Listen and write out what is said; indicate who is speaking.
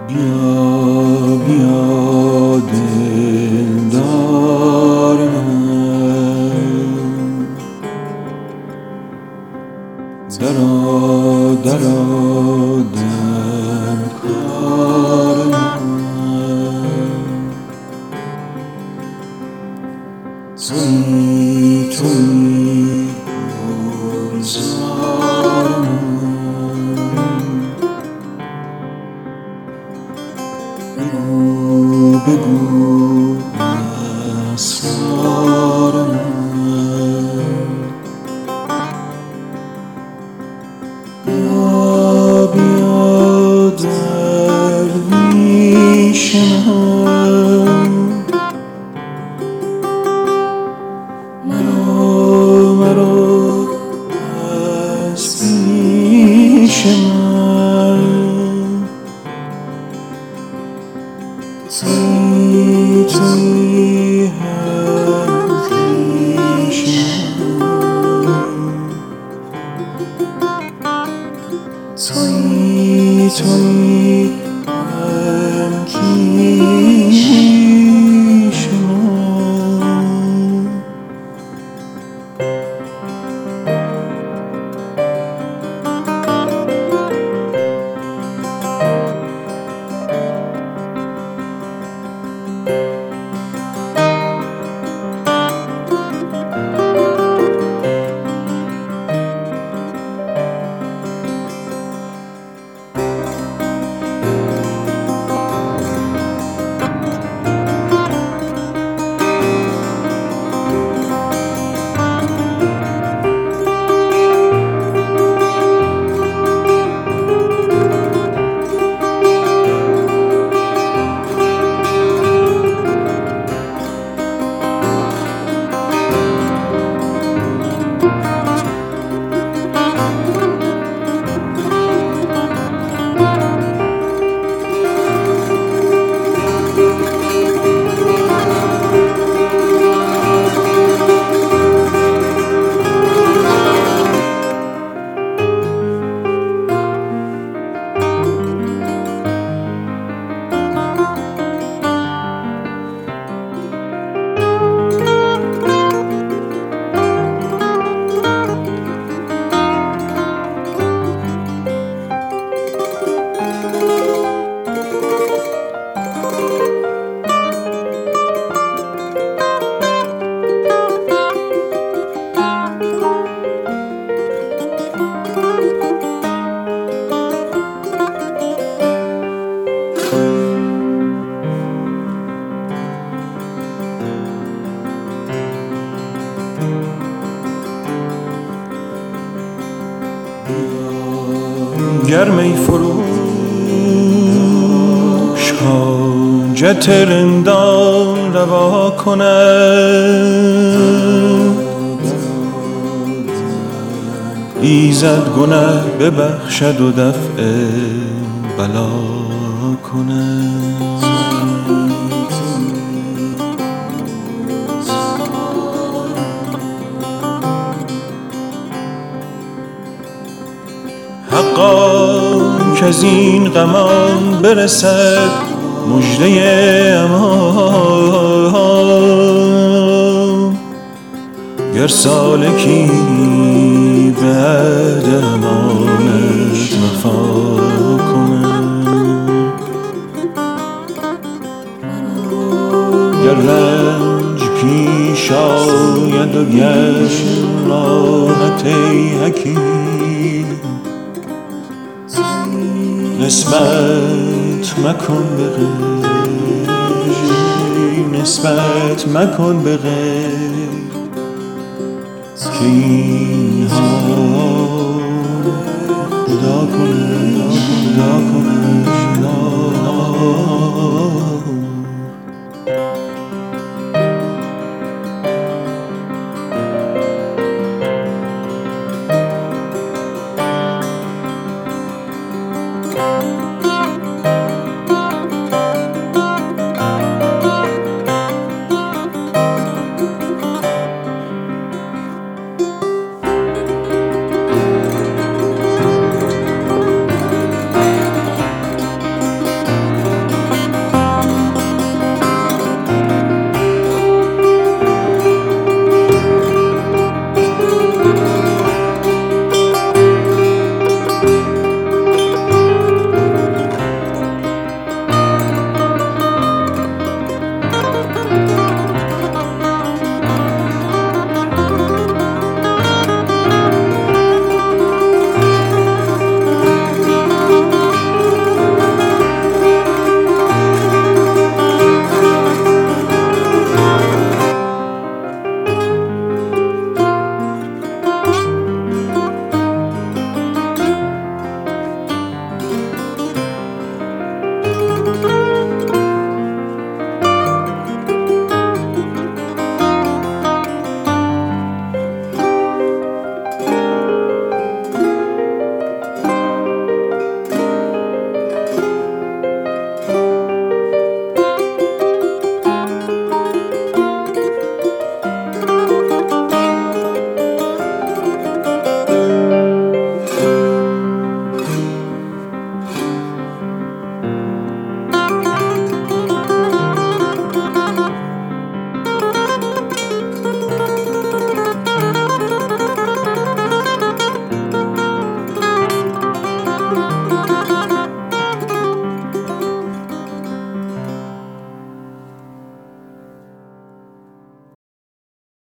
Speaker 1: بیا بیا دلدار من، درآ درآ در کار من. تویی تویی گلزار من، بگو بگو اسرار من. بیا بیا درویش من، مرا از پیش من. تویی تویی هم پیش من، تویی تویی هم پیش من. گر می فروش حاجت رندان روا کند، ایزد گنه ببخشد و دفع بلا کند. حقا کز این غمان برسد مژده امان، گر سالکی بعد امانت وفا کند. گر رنج پیش آید و گر راحت ای حکیم، نسبت مکن به غیر، نسبت مکن به غیر، که این حال